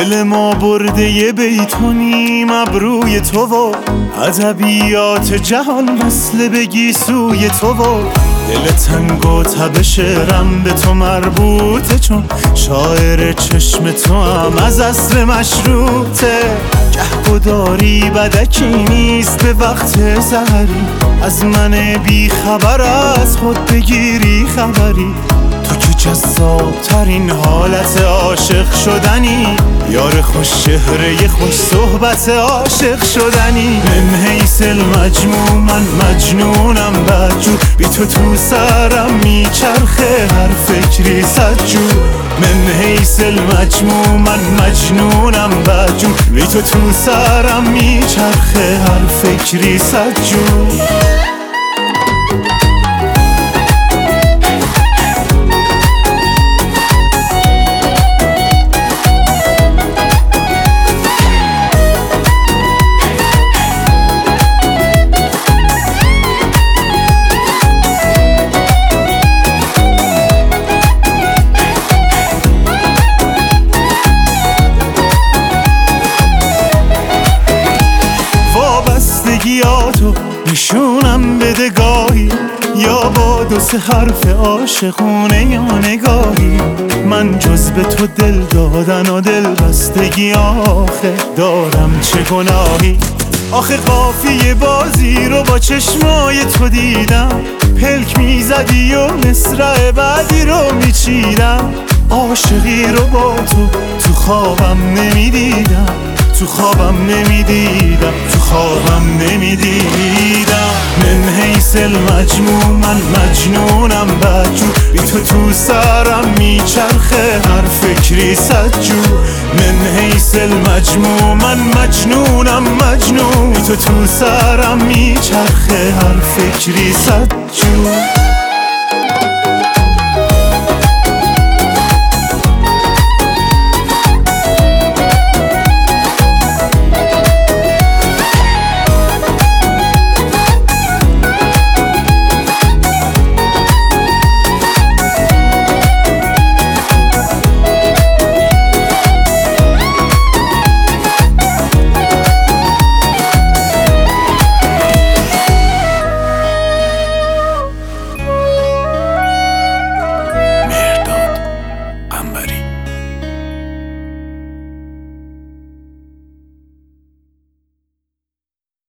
دل ما برده یه بیتونیم ابروی تو و ادبیات جهان وصله بگی سوی تو و دل تنگ و تب شعرم به تو مربوطه، چون شاعر چشم تو هم از اصل مشروطه. گهگداری بدکی نیست به وقت سحری، از من بی خبر از خود بگیری خبری. تو که جذاب‌ترین حالت عاشق شدنی، یار خوش چهره خوش صحبت عاشق شدنی. من حیث المجموع من مجنونم بدجور، بی تو سرم میچرخه هر فکری صدجور. من حیث المجموع من مجنونم بدجور، بی تو سرم میچرخه هر فکری صدجور. وابستگیاتو نشونم بده گاهی، یا با دو سه حرف عاشقونه یا نگاهی. من جز به تو دل دادن و دل بستگی آخه دارم چه گناهی؟ آخه قافیه بازی رو با چشمای تو دیدم، پلک میزدی و مصرع بعدی رو میچیدم. عاشقی رو با تو خوابم نمیدیدم، تو خوابم نمیدیدم، تو خوابم نمیدیدم. من حیث المجموع من مجنونم بدجور، بی تو سرم میچرخه هر فکری صدجور. من حیث المجموع من مجنونم مجنون، بی تو سرم میچرخه هر فکری صدجور.